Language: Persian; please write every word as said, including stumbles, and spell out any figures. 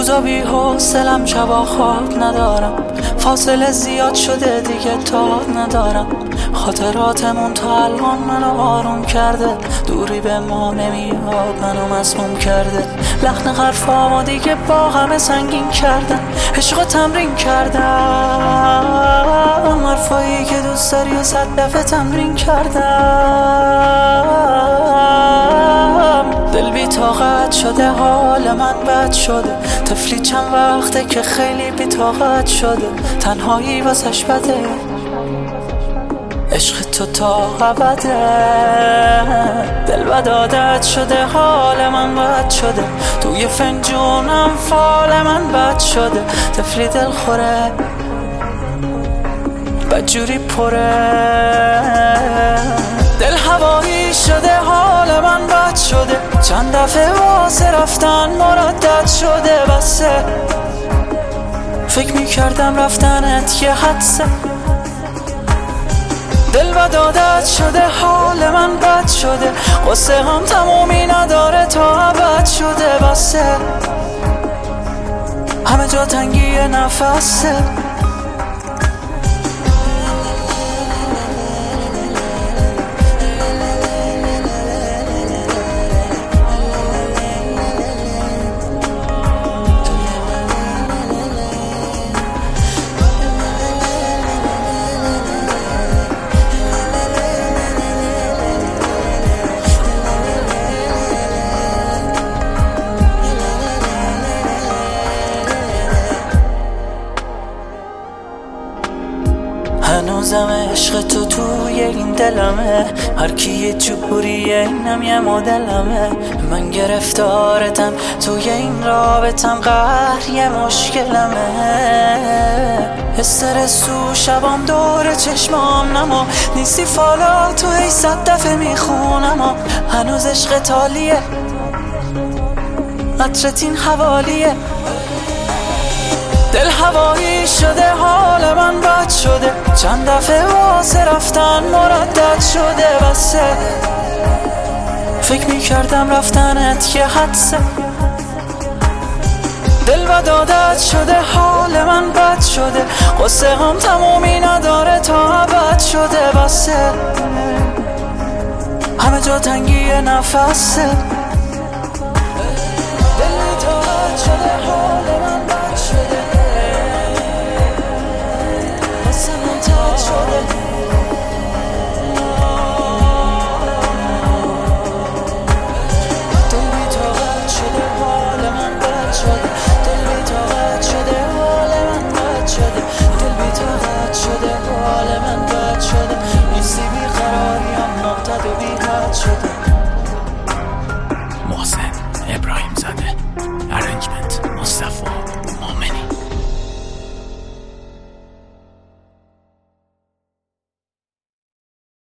روزا بی حوصلم، شبا خواب ندارم، فاصله زیاد شده دیگه تاب ندارم. خاطراتمون تا الان منو آروم کرده، دوری به ما نمیاد منو مسموم کرده. لحن حرفامو دیگه با همه سنگین کردم، عشق تمرین کردم، حرفایی که دوست داری و صد دفعه تمرین کردم. دل بی طاقت شده، حال من بد شده، طفلی چند وقته که خیلی بی طاقت شده. تنهایی واسش بده، عشق تو تا ابده. دل بد عادت شده، حال من بد شده، توی فنجونم فال من بد شده. طفلی دل خوره، بدجوری پره، دل هوایی شده، حال من بد شده. چند دفعه واسه رفتن مردد شده، بسه فکر میکردم رفتنت یه حدسه. دل بد عادت شده، حال من بد شده، قصه هم تمومی نداره تا ابد شده. بسه همه جا تنگی نفسه. هنوزم عشق تو توی این دلمه، هر کی یه جوریه اینم یه مدلمه. من گرفتارتم توی این رابطم، قهر یه مشکلمه. استرس تو شبام دور چشمام نما، نیستی فالا تو هی صد دفعه میخونم. هنوز عشق تالیه، عطرت این حوالیه. دل هوایی شده، حال من بد شده، چند دفعه واسه رفتن مردد شده. بسه فکر میکردم رفتنت یه حدسه. دل بد عادت شده، حال من بد شده، قصه هم تمومی نداره تا ابد شده. بسه همه جا تنگی نفسه. دل بی طاقت شده، حال من بد شده، محسن ابراهیم زاده، ارنجمنت مصطفی.